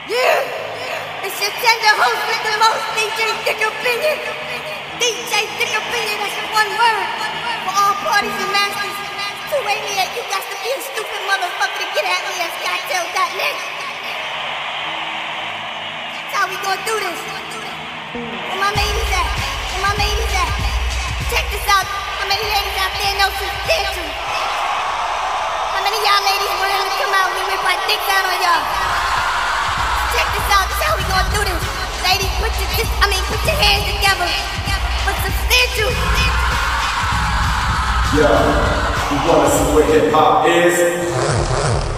Yeah! It's your tender host with the most, DJ Dick Opinion. DJ Dick Opinion, that's one word for all parties and masters. 288, you got to be a stupid motherfucker to get at me at Skytel.net. That's how we gonna do this. Where my ladies at? Where my ladies at? Check this out. How many ladies out there know substantial? How many of y'all ladies willing to come out and rip my dick down on y'all? Check this out, this is how we gonna do this. Ladies, put your hands together for substantial. Yeah, you wanna see what hip hop is?